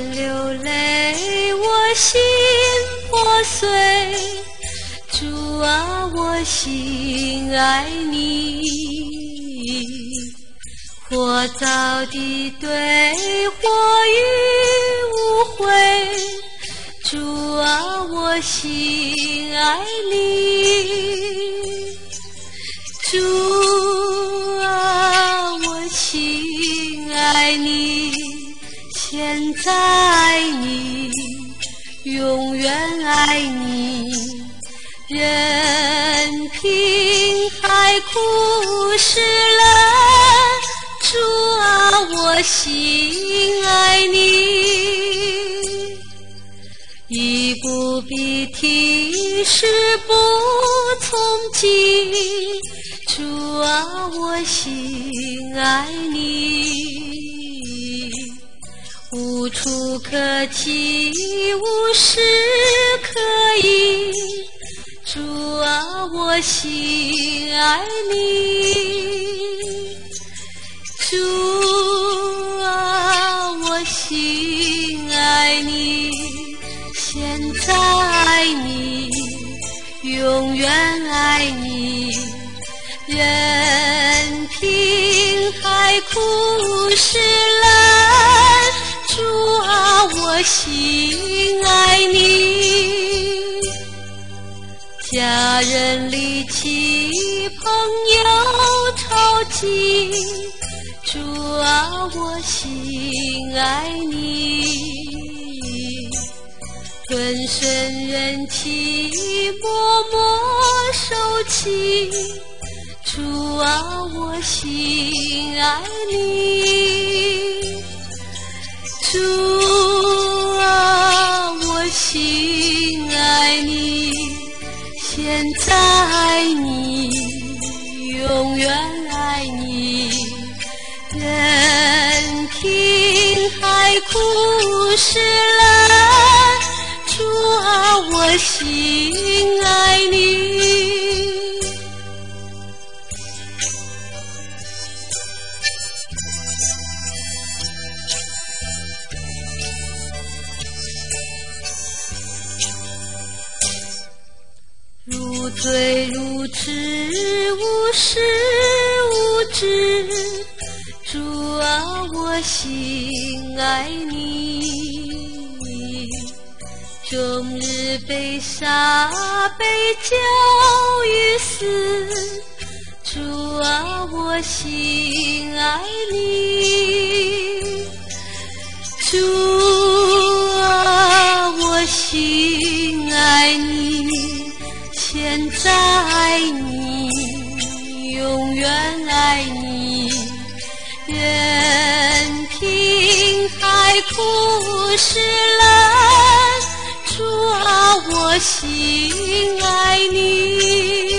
声流泪，我心破碎。主啊，我心爱你，或早地对或于无悔。主啊，我心爱你，主啊，我心爱你，现在爱你，永远爱你。任凭海枯石烂，主啊，我心爱你。衣不蔽体，誓不从己，主啊，我心爱你。无处可寄，无事可依，主啊，我心爱你。主啊，我心爱你，现在爱你，永远爱你。任凭海枯石烂，主啊，我心爱你。家人离弃，朋友抄近，主啊，我心爱你。吞声忍气，默默受气，主啊，我心爱你。主啊，我心爱你，现在爱你，永远爱你。任凭海枯石烂，主啊，我心爱你。如醉如痴，无始无知，主啊，我心爱你。终日被杀，被交于死，主啊，我心爱你。主啊，我心爱你，现在爱你，永远爱你。任凭海枯石烂，主啊，我心爱你。